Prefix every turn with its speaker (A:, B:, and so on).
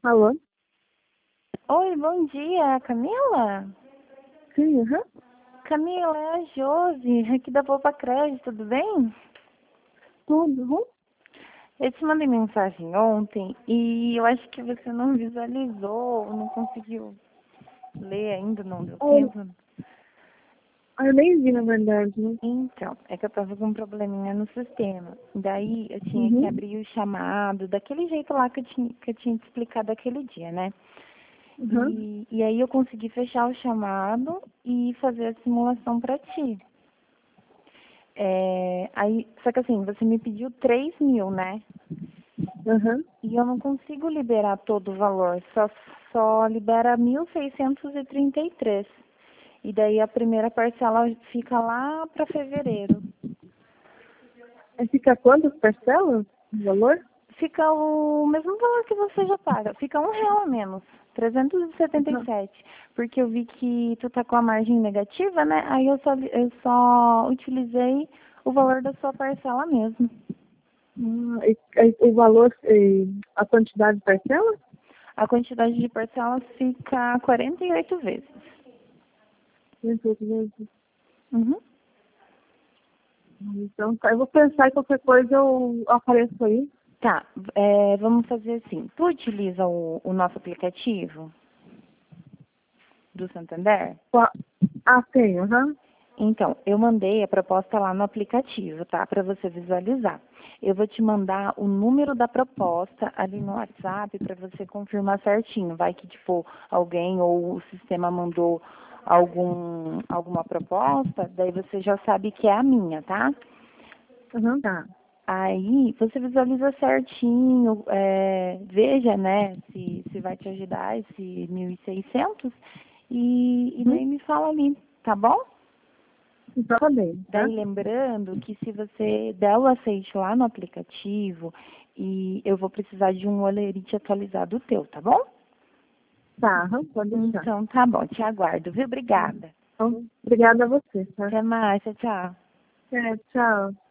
A: Alô?
B: Oi, bom dia, Camila?
A: Sim, aham.
B: Camila, é a Josi, aqui da Poupa Crédito, tudo bem?
A: Tudo bom?
B: Eu te mandei mensagem ontem e eu acho que você não visualizou, não conseguiu ler ainda, não deu
A: Oh,
B: tempo.
A: eu nem vi, na verdade, né?
B: Então, é que eu tava com um probleminha no sistema. Daí eu tinha que
A: Uhum.
B: abrir o chamado, daquele jeito lá que eu tinha te explicado aquele dia, né?
A: Uhum.
B: E aí eu consegui fechar o chamado e fazer a simulação para ti. Só que assim, você me pediu 3.000, né?
A: Aham.
B: E eu não consigo liberar todo o valor, só libera 1.633. E daí a primeira parcela fica lá para fevereiro.
A: Aí fica quantas parcelas? O valor?
B: Fica o mesmo valor que você já paga, fica R$ 1 a menos, trezentos e setenta e
A: Aham.
B: sete. Porque eu vi que tu tá com a margem negativa, né? Aí eu só utilizei o valor da sua parcela mesmo.
A: O valor, a quantidade de parcela?
B: A quantidade de parcelas fica 48 vezes.
A: 38 vezes.
B: Uhum.
A: Então, tá, eu vou pensar em qualquer coisa, eu apareço aí.
B: Tá, vamos fazer assim. Tu utiliza o nosso aplicativo do Santander?
A: Qua- tenho, aham.
B: Então, eu mandei a proposta lá no aplicativo, tá? Para você visualizar. Eu vou te mandar o número da proposta ali no WhatsApp para você confirmar certinho. Vai que, tipo, alguém ou o sistema mandou alguma proposta, daí você já sabe que é a minha, tá?
A: Aham, tá.
B: Aí você visualiza certinho, veja, né, se vai te ajudar esse 1.600 e
A: Uhum.
B: daí me fala ali, tá bom?
A: Então tá bem, tá?
B: Daí lembrando que se você der o aceite lá no aplicativo, e eu vou precisar de um olerite atualizado teu, tá bom?
A: Tá, aham, pode deixar.
B: Então tá bom, te aguardo, viu? Obrigada.
A: Então, obrigada a você, tá?
B: Até mais, tchau, tchau.
A: É, tchau.